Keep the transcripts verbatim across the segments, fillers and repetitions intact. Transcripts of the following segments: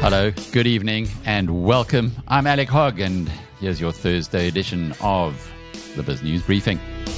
Hello, good evening, and welcome. I'm Alec Hogg, and here's your Thursday edition of the Biz News Briefing.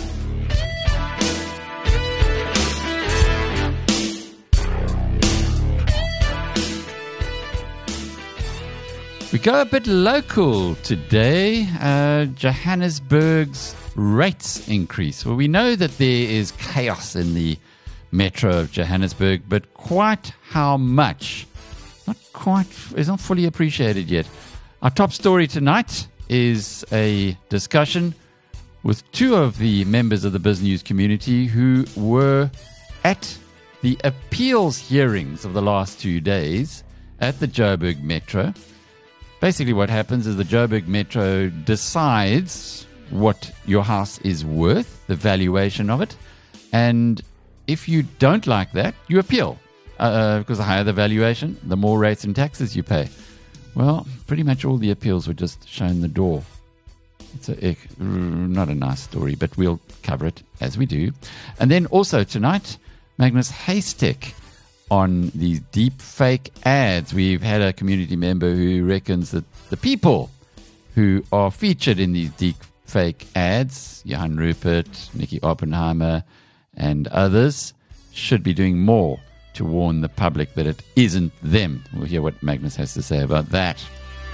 We go a bit local today. Uh, Johannesburg's rates increase. Well, we know that there is chaos in the metro of Johannesburg, but quite how much, not quite, is not fully appreciated yet. Our top story tonight is a discussion with two of the members of the Biz News community who were at the appeals hearings of the last two days at the Joburg Metro. Basically what happens is the Joburg Metro decides what your house is worth, the valuation of it, and if you don't like that, you appeal, uh, because the higher the valuation, the more rates and taxes you pay. Well, pretty much all the appeals were just shown the door. It's a, not a nice story, but we'll cover it as we do. And then also tonight, Magnus Haystack on these deep fake ads. We've had a community member who reckons that the people who are featured in these deep fake ads, Johan Rupert, Nikki Oppenheimer, and others, should be doing more to warn the public that it isn't them. We'll hear what Magnus has to say about that.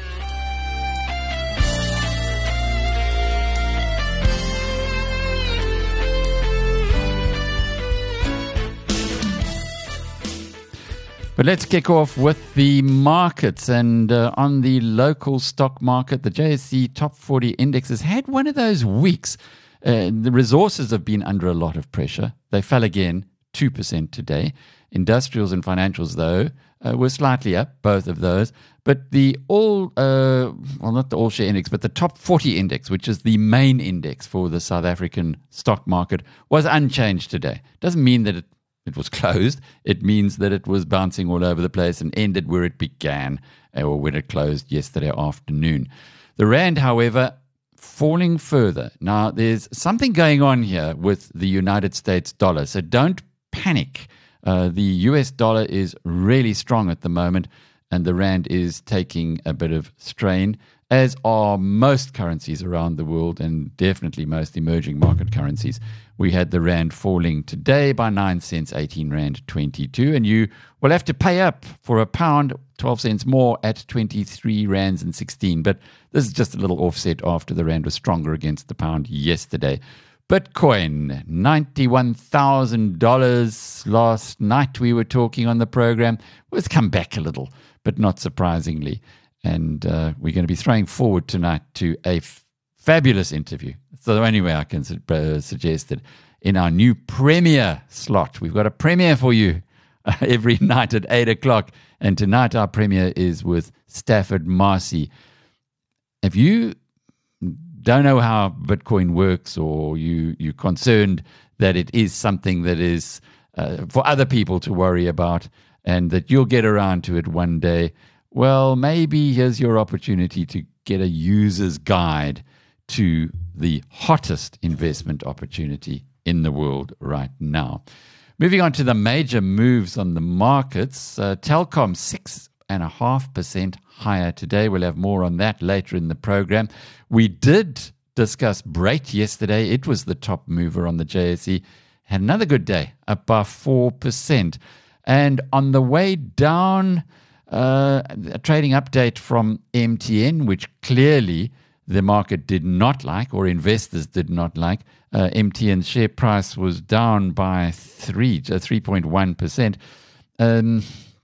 But let's kick off with the markets. And uh, on the local stock market, the J S E Top forty Index has had one of those weeks. Uh, the resources have been under a lot of pressure. They fell again, two percent today. Industrials and financials, though, uh, were slightly up, both of those. But the all, uh, well, not the all-share index, but the Top forty Index, which is the main index for the South African stock market, was unchanged today. Doesn't mean that it It was closed. It means that it was bouncing all over the place and ended where it began, or when it closed yesterday afternoon. The Rand, however, falling further. Now, there's something going on here with the United States dollar, so don't panic. Uh, the U S dollar is really strong at the moment, and the Rand is taking a bit of strain, as are most currencies around the world, and definitely most emerging market currencies. We had the Rand falling today by nine cents, eighteen Rand twenty-two, and you will have to pay up for a pound, twelve cents more at twenty-three Rands and sixteen. But this is just a little offset after the Rand was stronger against the pound yesterday. Bitcoin, ninety-one thousand dollars last night we were talking on the program. Well, it's come back a little, but not surprisingly. And uh, we're going to be throwing forward tonight to a f- fabulous interview. So the only way I can su- uh, suggest it, in our new premiere slot. We've got a premiere for you uh, every night at eight o'clock. And tonight our premiere is with Stafford Marcy. If you don't know how Bitcoin works, or you, you're concerned that it is something that is uh, for other people to worry about and that you'll get around to it one day, well, maybe here's your opportunity to get a user's guide to the hottest investment opportunity in the world right now. Moving on to the major moves on the markets, uh, Telkom six point five percent higher today. We'll have more on that later in the program. We did discuss Brait yesterday. It was the top mover on the J S E. Had another good day, up by four percent. And on the way down, Uh, a trading update from M T N, which clearly the market did not like, or investors did not like. Uh, M T N's share price was down by three, uh, three point one percent. Um,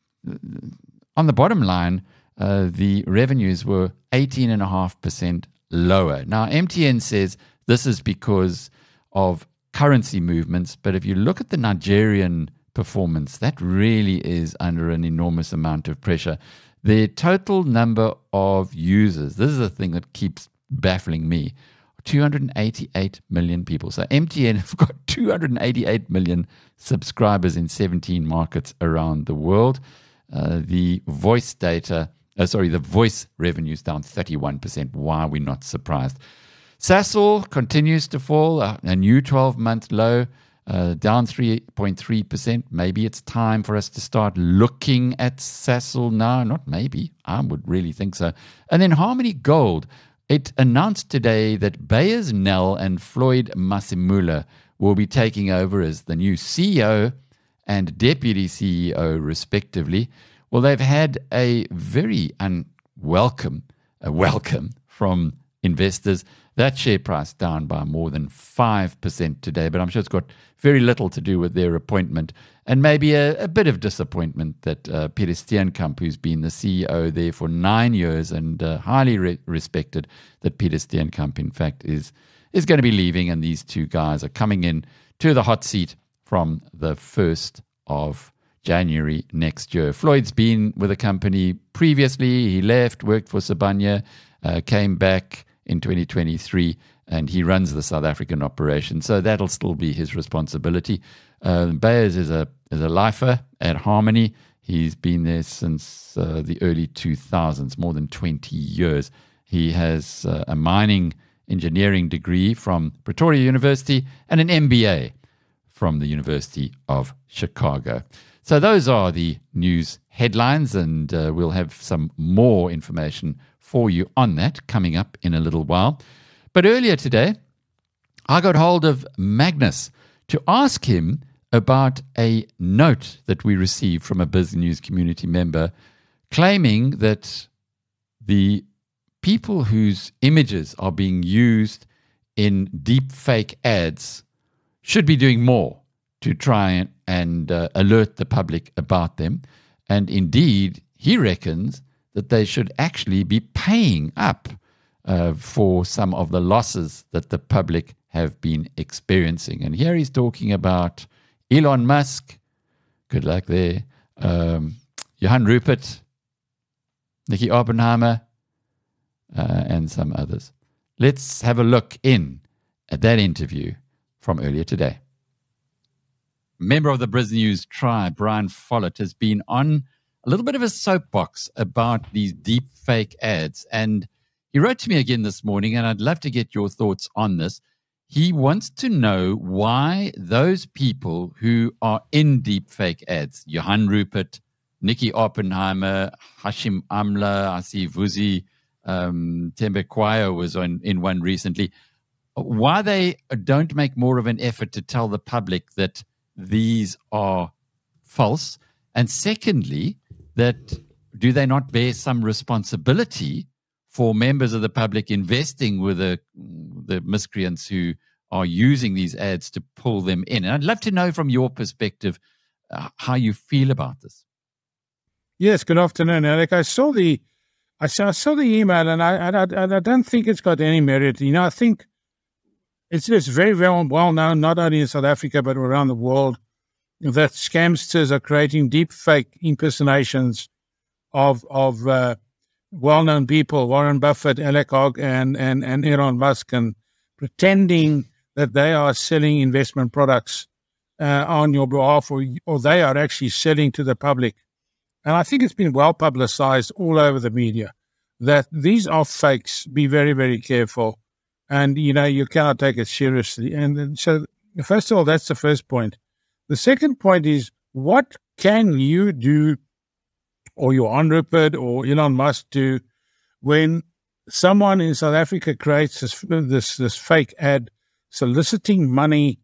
on the bottom line, uh, the revenues were eighteen point five percent lower. Now, M T N says this is because of currency movements, but if you look at the Nigerian performance, that really is under an enormous amount of pressure. The total number of users, this is the thing that keeps baffling me, two hundred eighty-eight million people. So M T N have got two hundred eighty-eight million subscribers in seventeen markets around the world. Uh, the voice data, uh, sorry, the voice revenue's down thirty-one percent. Why are we not surprised? Sasol continues to fall, a, a new twelve-month low. uh, down three point three percent. Maybe it's time for us to start looking at Sasol now. Not maybe, I would really think so. And then Harmony Gold, it announced today that Beyers Nel and Floyd Masimula will be taking over as the new C E O and Deputy C E O, respectively. Well, they've had a very unwelcome a welcome from investors. That share price down by more than five percent today, but I'm sure it's got very little to do with their appointment, and maybe a, a bit of disappointment that uh, Peter Steenkamp, who's been the C E O there for nine years and uh, highly re- respected, that Peter Steenkamp, in fact, is is going to be leaving, and these two guys are coming in to the hot seat from the first of January next year. Floyd's been with the company previously. He left, worked for Sibanye, uh, came back in twenty twenty-three, and he runs the South African operation. So that'll still be his responsibility. Uh, Beyers is a is a lifer at Harmony. He's been there since uh, the early two thousands, more than twenty years. He has uh, a mining engineering degree from Pretoria University and an M B A from the University of Chicago. So those are the news headlines, and uh, we'll have some more information for you on that coming up in a little while. But earlier today, I got hold of Magnus to ask him about a note that we received from a BizNews community member claiming that the people whose images are being used in deep fake ads should be doing more to try and, and uh, alert the public about them. And indeed, he reckons that they should actually be paying up uh, for some of the losses that the public have been experiencing. And here he's talking about Elon Musk, good luck there, um, Johan Rupert, Nicky Oppenheimer, uh, and some others. Let's have a look in at that interview from earlier today. Member of the BizNews tribe, Brian Follett, has been on a little bit of a soapbox about these deep fake ads. And he wrote to me again this morning, and I'd love to get your thoughts on this. He wants to know why those people who are in deep fake ads, Johan Rupert, Nicky Oppenheimer, Hashim Amla, I see Vusi um, Tembekwayo was on, in one recently, why they don't make more of an effort to tell the public that these are false. And secondly, that do they not bear some responsibility for members of the public investing with the, the miscreants who are using these ads to pull them in? And I'd love to know from your perspective uh, how you feel about this. Yes, good afternoon, Alec. I saw the, I saw, I saw the email, and I, and I, and I don't think it's got any merit. You know, I think it's, it's very, very well known, not only in South Africa, but around the world, that scamsters are creating deep fake impersonations of of uh, well-known people, Warren Buffett, Alec Hogg, and, and, and Elon Musk, and pretending that they are selling investment products uh, on your behalf, or, or they are actually selling to the public. And I think it's been well publicized all over the media that these are fakes. Be very, very careful. And, you know, you cannot take it seriously. And so, first of all, that's the first point. The second point is, what can you do, or Johan Rupert or Elon Musk do, when someone in South Africa creates this, this, this fake ad soliciting money?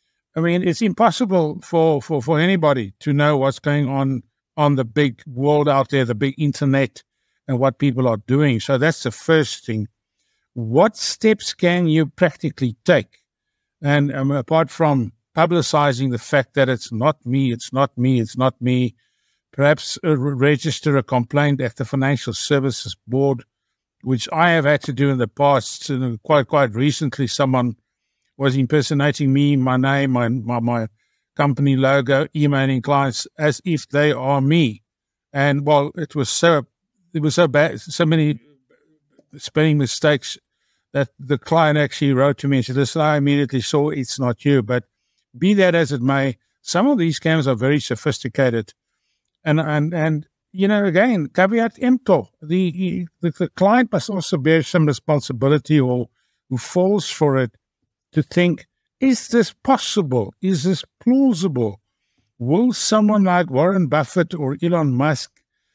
I mean, it's impossible for, for, for anybody to know what's going on on the big world out there, the big internet, and what people are doing. So that's the first thing. What steps can you practically take? And um, apart from publicizing the fact that it's not me, it's not me, it's not me, perhaps uh, register a complaint at the Financial Services Board, which I have had to do in the past. Uh, quite quite recently, someone was impersonating me, my name, my, my, my company logo, emailing clients as if they are me. And, well, it was so, it was so bad, so many spelling mistakes that the client actually wrote to me and said, listen, I immediately saw it's not you. But be that as it may, some of these scams are very sophisticated. And, and, and you know, again, caveat emptor, the, the, the client must also bear some responsibility, or who falls for it, to think, is this possible? Is this plausible? Will someone like Warren Buffett or Elon Musk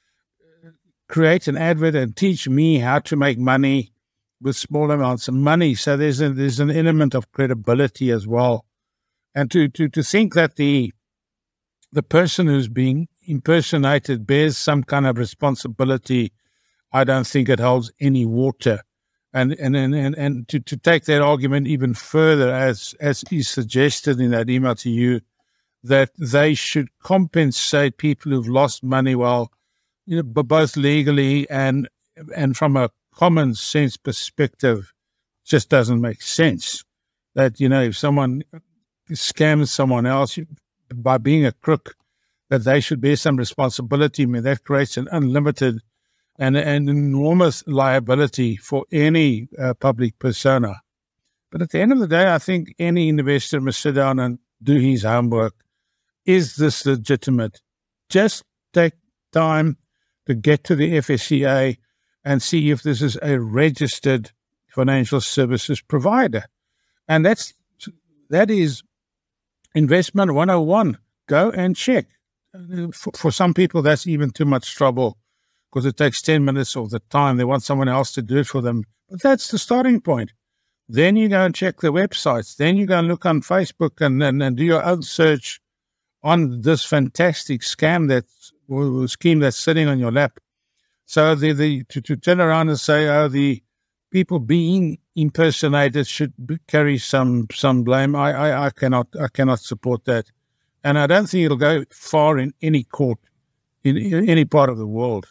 create an advert and teach me how to make money with small amounts of money? So there's a, there's an element of credibility as well. And to, to, to think that the the person who's being impersonated bears some kind of responsibility, I don't think it holds any water. And and and, and, and to, to take that argument even further, as as is suggested in that email to you, that they should compensate people who've lost money, well, you know, both legally and and from a common sense perspective, just doesn't make sense. That, you know, if someone scams someone else by being a crook, that they should bear some responsibility. I mean, that creates an unlimited and an enormous liability for any uh, public persona. But at the end of the day, I think any investor must sit down and do his homework. Is this legitimate? Just take time to get to the F S C A and see if this is a registered financial services provider. And that's that is investment one oh one. Go and check. For, for some people, that's even too much trouble because it takes ten minutes of the time. They want someone else to do it for them. But that's the starting point. Then you go and check the websites. Then you go and look on Facebook and, and, and do your own search on this fantastic scam that or scheme that's sitting on your lap. So the, the to, to turn around and say, oh, the people being impersonated should be, carry some some blame. I, I, I cannot I cannot support that, and I don't think it'll go far in any court in, in any part of the world.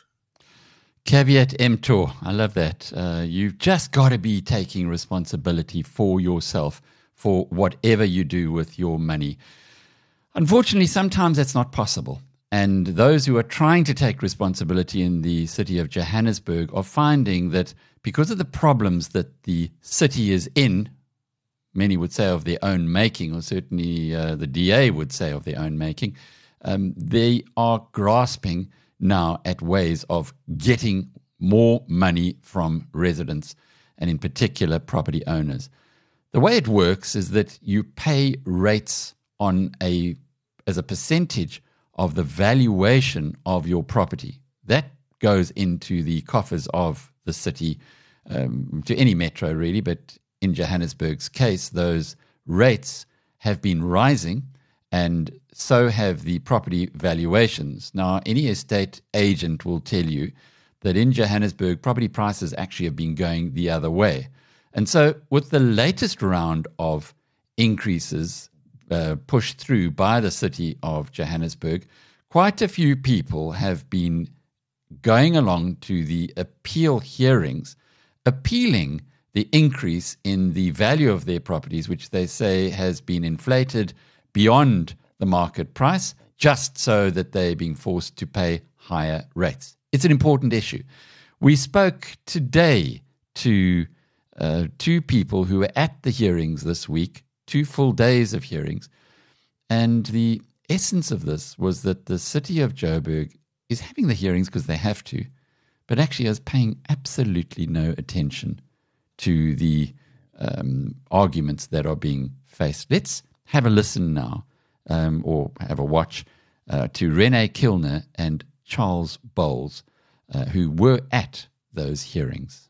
Caveat emptor. I love that. Uh, you've just got to be taking responsibility for yourself for whatever you do with your money. Unfortunately, sometimes that's not possible. And those who are trying to take responsibility in the city of Johannesburg are finding that because of the problems that the city is in, many would say of their own making, or certainly uh, the D A would say of their own making, um, they are grasping now at ways of getting more money from residents, and in particular property owners. The way it works is that you pay rates on a as a percentage of the valuation of your property. That goes into the coffers of the city, um, to any metro really, but in Johannesburg's case, those rates have been rising, and so have the property valuations. Now, any estate agent will tell you that in Johannesburg, property prices actually have been going the other way. And so with the latest round of increases uh, pushed through by the city of Johannesburg, quite a few people have been going along to the appeal hearings, appealing the increase in the value of their properties, which they say has been inflated beyond the market price, just so that they're being forced to pay higher rates. It's an important issue. We spoke today to uh, two people who were at the hearings this week, two full days of hearings, and the essence of this was that the city of Joburg is having the hearings because they have to, but actually is paying absolutely no attention to the um, arguments that are being faced. Let's have a listen now, um, or have a watch, uh, to Renee Kilner and Charles Bowles, uh, who were at those hearings.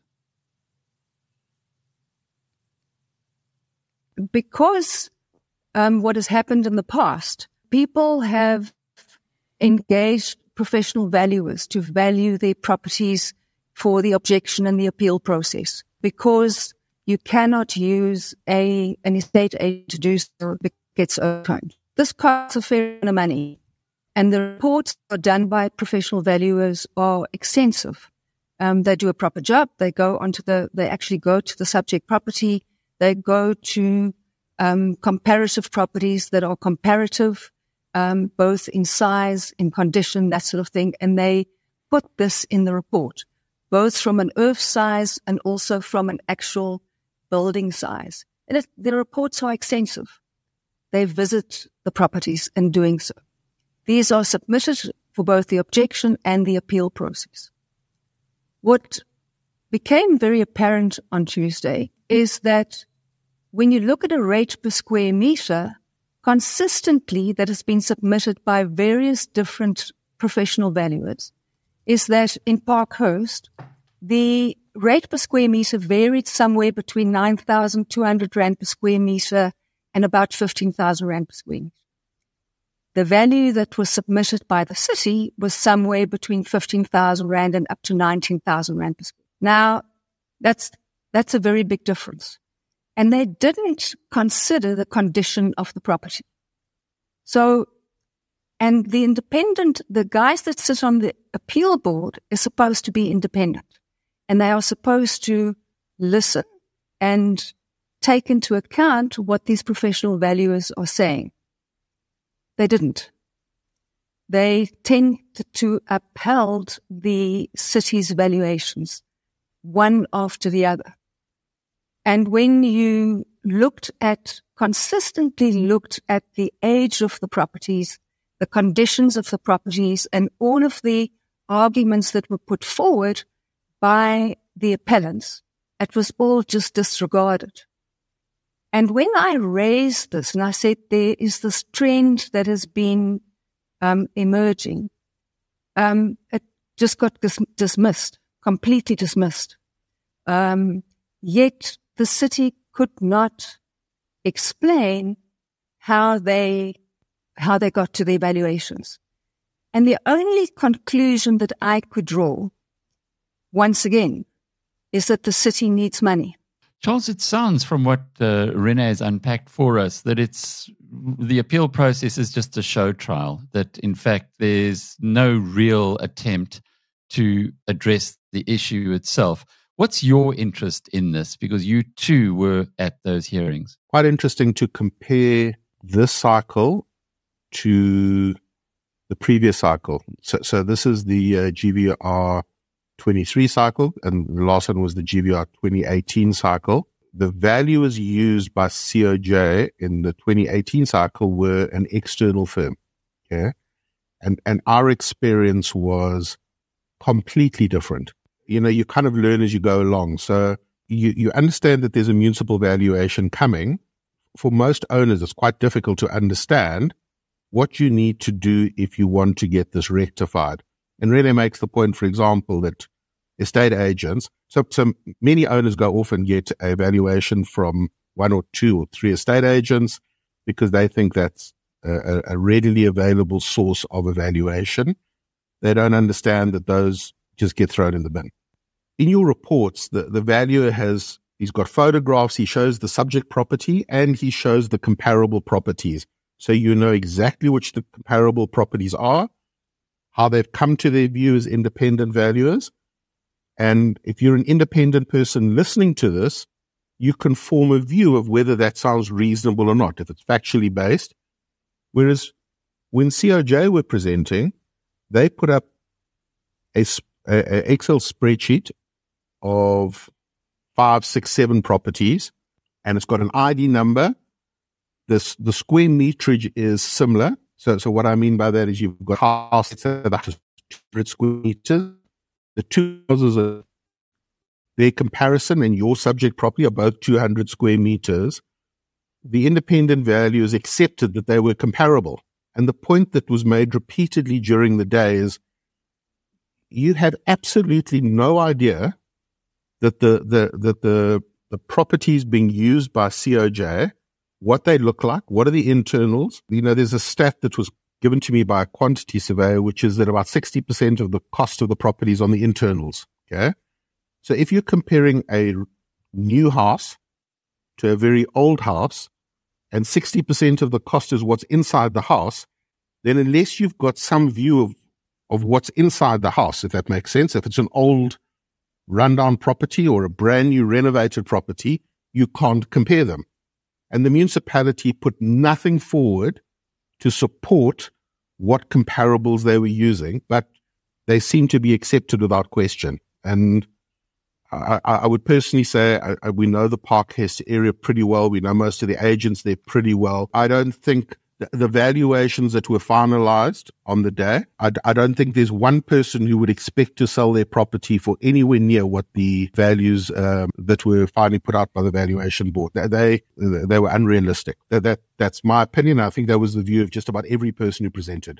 Because um, what has happened in the past, people have engaged professional valuers to value their properties for the objection and the appeal process, because you cannot use a an estate agent to do so because it gets overturned. This costs a fair amount of money, and the reports are done by professional valuers are extensive. Um, they do a proper job. They go onto the, they actually go to the subject property. They go to um, comparative properties that are comparative, um, both in size, in condition, that sort of thing, and they put this in the report, both from an earth size and also from an actual building size. And it, the reports are extensive. They visit the properties in doing so. These are submitted for both the objection and the appeal process. What became very apparent on Tuesday is that when you look at a rate per square meter, consistently that has been submitted by various different professional valuers, is that in Parkhurst, the rate per square meter varied somewhere between nine thousand two hundred rand per square meter and about fifteen thousand rand per square meter. The value that was submitted by the city was somewhere between fifteen thousand rand and up to nineteen thousand rand per square meter. Now, that's, that's a very big difference. And they didn't consider the condition of the property. So, and the independent, the guys that sit on the appeal board is supposed to be independent. And they are supposed to listen and take into account what these professional valuers are saying. They didn't. They tend to upheld the city's valuations, one after the other. And when you looked at, consistently looked at the age of the properties, the conditions of the properties, and all of the arguments that were put forward by the appellants, it was all just disregarded. And when I raised this and I said there is this trend that has been um, emerging, um, it just got dis- dismissed, completely dismissed. Um, yet the city could not explain how they how they got to the evaluations. And the only conclusion that I could draw, once again, is that the city needs money. Charles, it sounds from what uh, Renee has unpacked for us that it's the appeal process is just a show trial, that in fact there's no real attempt to address the issue itself. What's your interest in this? Because you too were at those hearings. Quite interesting to compare this cycle to the previous cycle. So, so this is the uh, G V R twenty-three cycle, and the last one was the G V R twenty eighteen cycle. The values used by C O J in the twenty eighteen cycle were an external firm. Okay. And, and our experience was completely different. You know, you kind of learn as you go along. So you, you understand that there's a municipal valuation coming. For most owners, it's quite difficult to understand what you need to do if you want to get this rectified. And Rene makes the point, for example, that estate agents, so, so many owners go off and get a valuation from one or two or three estate agents because they think that's a, a readily available source of evaluation. They don't understand that those just get thrown in the bin. In your reports, the, the valuer has, he's got photographs, he shows the subject property, and he shows the comparable properties. So you know exactly which the comparable properties are, how they've come to their view as independent valuers. And if you're an independent person listening to this, you can form a view of whether that sounds reasonable or not, if it's factually based. Whereas when C O J were presenting, they put up a, a, a Excel spreadsheet of five, six, seven properties, and it's got an I D number. This, the square meterage is similar. So, so what I mean by that is you've got houses that are two hundred square meters. The two houses are, their comparison and your subject property are both two hundred square meters. The independent values accepted that they were comparable. And the point that was made repeatedly during the day is you had absolutely no idea that the, the, that the, the properties being used by C O J, what they look like, what are the internals. You know, there's a stat that was given to me by a quantity surveyor, which is that about sixty percent of the cost of the property is on the internals. Okay. So if you're comparing a new house to a very old house and sixty percent of the cost is what's inside the house, then unless you've got some view of, of what's inside the house, if that makes sense, if it's an old rundown property or a brand new renovated property, you can't compare them. And the municipality put nothing forward to support what comparables they were using, but they seem to be accepted without question. And I, I would personally say I, I, we know the Parkhurst area pretty well. We know most of the agents there pretty well. I don't think the valuations that were finalized on the day, I, I don't think there's one person who would expect to sell their property for anywhere near what the values um, that were finally put out by the valuation board. They they, they were unrealistic. That, that That's my opinion. I think that was the view of just about every person who presented.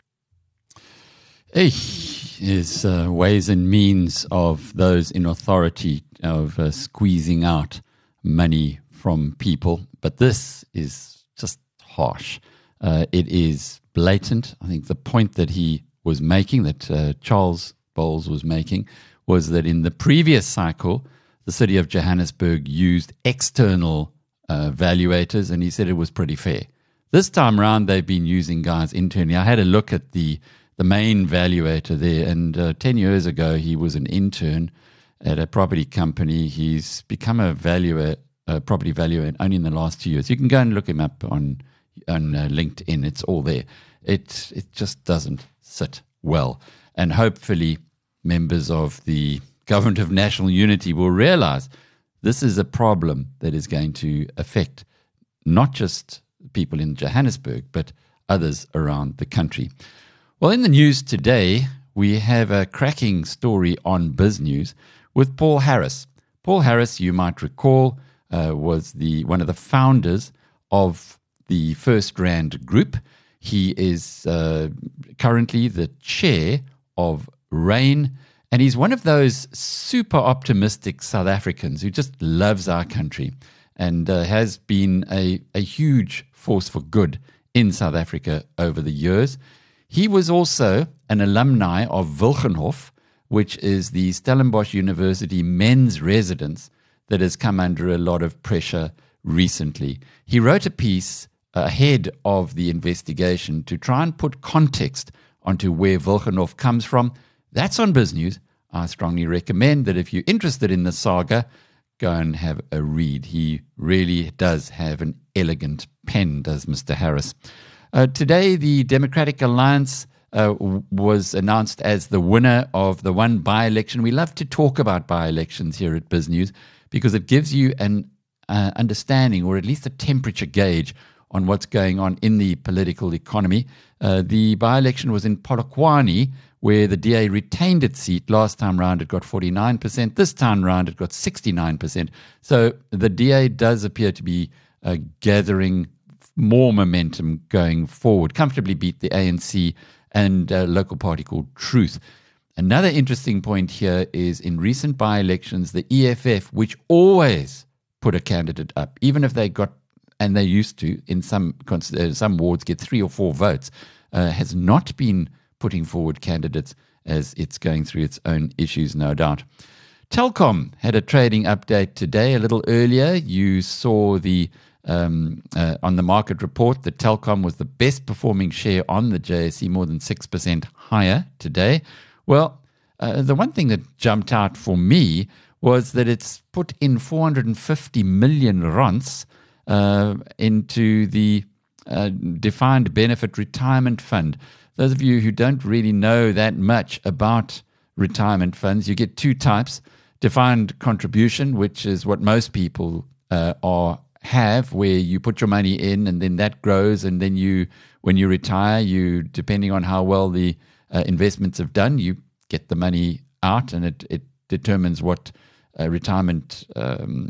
Is uh, ways and means of those in authority of uh, squeezing out money from people. But this is just harsh. Uh, it is blatant. I think the point that he was making, that uh, Charles Bowles was making, was that in the previous cycle, the city of Johannesburg used external uh, valuators, and he said it was pretty fair. This time around, they've been using guys internally. I had a look at the the main valuator there, and uh, ten years ago, he was an intern at a property company. He's become a valuer, a property valuer only in the last two years. You can go and look him up on on uh, LinkedIn. It's all there. It it just doesn't sit well, and hopefully, members of the Government of National Unity will realize this is a problem that is going to affect not just people in Johannesburg, but others around the country. Well, in the news today, we have a cracking story on BizNews with Paul Harris. Paul Harris, you might recall, uh, was the one of the founders of the First Rand Group. He is uh, currently the chair of RAIN, and he's one of those super optimistic South Africans who just loves our country and uh, has been a, a huge force for good in South Africa over the years. He was also an alumni of Wilgenhof, which is the Stellenbosch University men's residence that has come under a lot of pressure recently. He wrote a piece ahead of the investigation to try and put context onto where Wilgenhof comes from. That's on BizNews. I strongly recommend that if you're interested in the saga, go and have a read. He really does have an elegant pen, does Mister Harris. Uh, today, the Democratic Alliance uh, w- was announced as the winner of the one by-election. We love to talk about by-elections here at BizNews because it gives you an uh, understanding, or at least a temperature gauge, on what's going on in the political economy. Uh, the by-election was in Polokwane, where the D A retained its seat. Last time round, it got forty-nine percent. This time round, it got sixty-nine percent. So the D A does appear to be uh, gathering more momentum going forward, comfortably beat the A N C and a local party called Truth. Another interesting point here is in recent by-elections, the E F F, which always put a candidate up, even if they got, and they used to, in some uh, some wards, get three or four votes, uh, has not been putting forward candidates as it's going through its own issues, no doubt. Telkom had a trading update today. A little earlier, you saw the Um, uh, on the market report that Telkom was the best performing share on the J S E, more than six percent higher today. Well, uh, the one thing that jumped out for me was that it's put in four hundred fifty million rands uh, into the uh, defined benefit retirement fund. Those of you who don't really know that much about retirement funds, you get two types. Defined contribution, which is what most people uh, are have, where you put your money in and then that grows, and then you, when you retire, you, depending on how well the uh, investments have done, you get the money out, and it, it determines what uh, retirement um,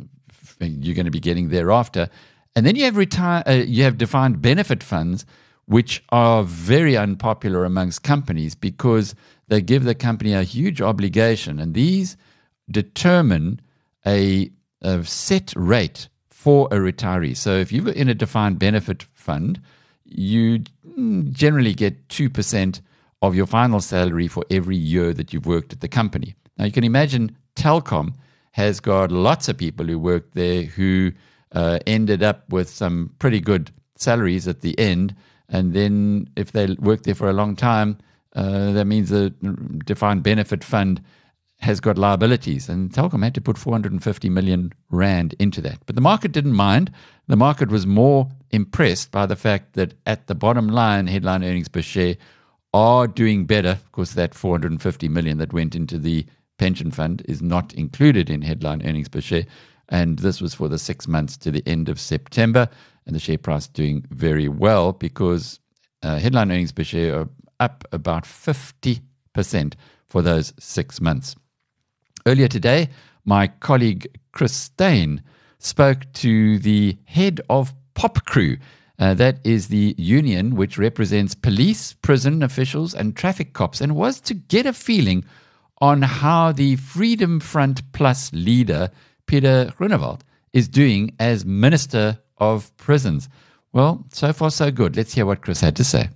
you're going to be getting thereafter. And then you have retire, uh, you have defined benefit funds, which are very unpopular amongst companies because they give the company a huge obligation, and these determine a, a set rate for a retiree. So if you're in a defined benefit fund, you generally get two percent of your final salary for every year that you've worked at the company. Now you can imagine Telkom has got lots of people who worked there who uh, ended up with some pretty good salaries at the end, and then if they worked there for a long time, uh, that means the defined benefit fund has got liabilities, and Telkom had to put four hundred fifty million rand into that. But the market didn't mind. The market was more impressed by the fact that at the bottom line, headline earnings per share are doing better. Of course, that four hundred fifty million that went into the pension fund is not included in headline earnings per share, and this was for the six months to the end of September. and the share price doing very well because uh, headline earnings per share are up about fifty percent for those six months. Earlier today, my colleague Chris Steyn spoke to the head of POPCRU. Uh, that is the union which represents police, prison officials, and traffic cops, and was to get a feeling on how the Freedom Front Plus leader, Peter Groenewald, is doing as Minister of Prisons. Well, so far so good. Let's hear what Chris had to say.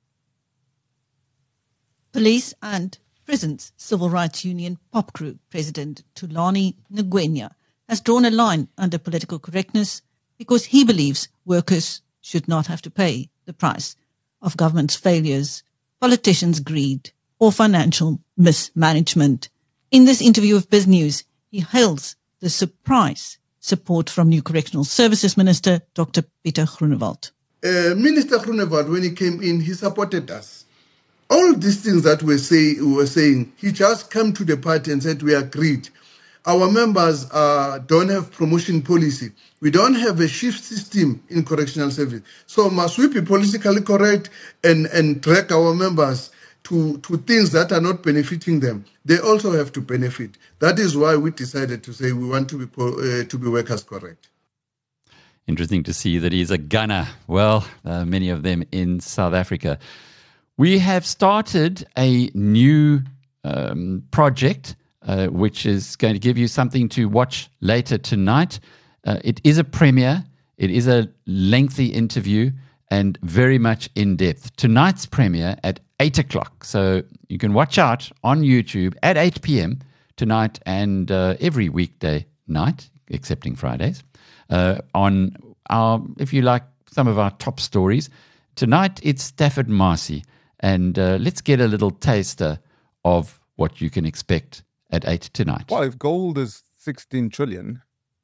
Police and Prisons Civil Rights Union POPCRU President Thulani Ngwenya has drawn a line under political correctness because he believes workers should not have to pay the price of government's failures, politicians' greed, or financial mismanagement. In this interview with Biz News, he hails the surprise support from new Correctional Services Minister, Doctor Peter Groenewald. Uh, Minister Groenewald, when he came in, he supported us. All these things that we say, we were saying, he just came to the party and said, we agreed. Our members uh, don't have promotion policy. We don't have a shift system in correctional service. So must we be politically correct and, and track our members to, to things that are not benefiting them? They also have to benefit. That is why we decided to say we want to be uh, to be workers correct. Interesting to see that he's a gunner. Well, uh, many of them in South Africa. We have started a new um, project uh, which is going to give you something to watch later tonight. Uh, it is a premiere. It is a lengthy interview and very much in depth. Tonight's premiere at eight o'clock. So you can watch out on YouTube at eight p.m. tonight and uh, every weekday night, excepting Fridays, uh, on our, if you like, some of our top stories. Tonight it's Stafford Marcy. And uh, let's get a little taster of what you can expect at eight tonight. Well, if gold is sixteen trillion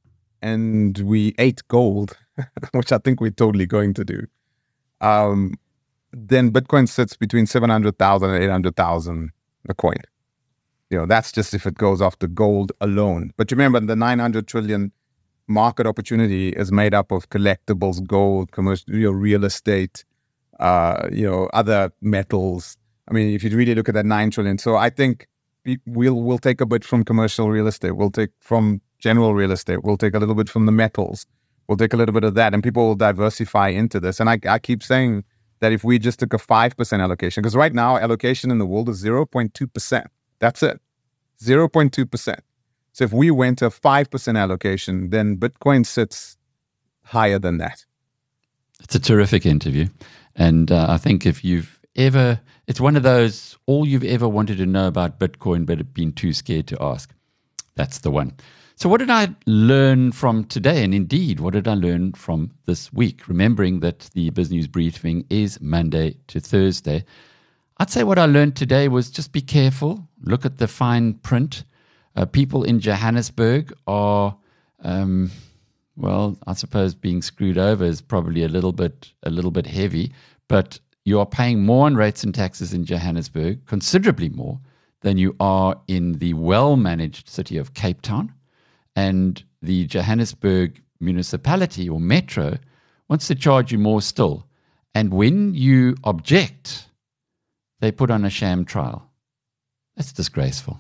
and we ate gold, which I think we're totally going to do, um, then Bitcoin sits between seven hundred thousand and eight hundred thousand a coin. You know, that's just if it goes off the gold alone. But remember, the nine hundred trillion market opportunity is made up of collectibles, gold, commercial, you know, real estate, uh, you know, other metals. I mean, if you really look at that nine trillion. So I think we'll we'll take a bit from commercial real estate. We'll take from general real estate. We'll take a little bit from the metals. We'll take a little bit of that, and people will diversify into this. And I, I keep saying that if we just took a five percent allocation, because right now allocation in the world is zero point two percent. That's it, zero point two percent. So if we went to a five percent allocation, then Bitcoin sits higher than that. It's a terrific interview. And uh, I think if you've ever, it's one of those, all you've ever wanted to know about Bitcoin, but have been too scared to ask. That's the one. So what did I learn from today? And indeed, what did I learn from this week? Remembering that the Biz News briefing is Monday to Thursday. I'd say what I learned today was just be careful. Look at the fine print. Uh, people in Johannesburg are, um, well, I suppose being screwed over is probably a little bit, a little bit heavy, but you are paying more on rates and taxes in Johannesburg, considerably more than you are in the well-managed city of Cape Town. And the Johannesburg municipality or metro wants to charge you more still. And when you object, they put on a sham trial. That's disgraceful.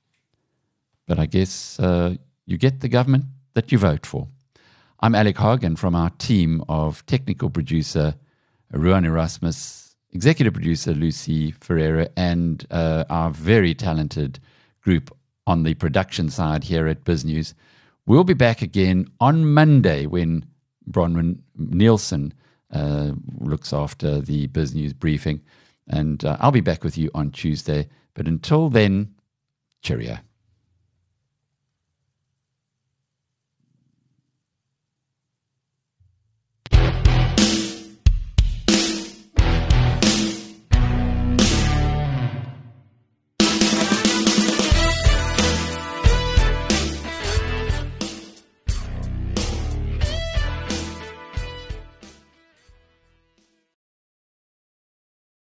But I guess uh, you get the government that you vote for. I'm Alec Hagen from our team of technical producer Ruan Erasmus, executive producer Lucy Ferreira, and uh, our very talented group on the production side here at Biz News. We'll be back again on Monday when Bronwyn Nielsen uh, looks after the Biz News briefing. And uh, I'll be back with you on Tuesday. But until then, cheerio.